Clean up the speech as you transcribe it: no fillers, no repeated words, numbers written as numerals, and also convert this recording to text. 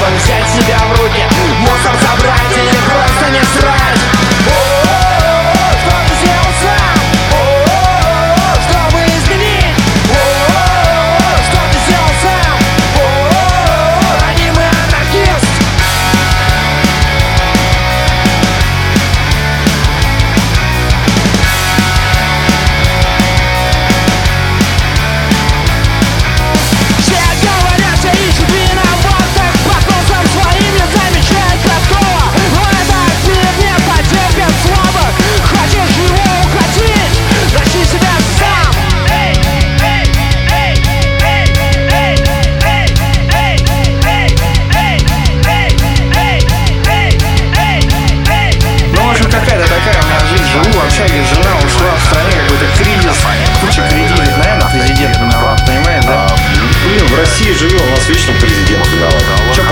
взять себя в руки, мусор собрать или просто не срать. Что ты сделал сам? Чтобы изменить. Что ты сделал сам? Ранимый анархист. Все говорят, все ищут виноватых, по вкусам своим не замечают простого. Но этот мир не потерпит слабых. Хочешь его укротить? Защити себя сам. Ну, в общем, какая-то такая у меня жизнь. Живу в общаге, жена ушла, в стране какой-то кризис, куча кредитов, наверное, президент виноват, понимаешь, да? Блин, в России живем, у нас вечно президент виноват. Что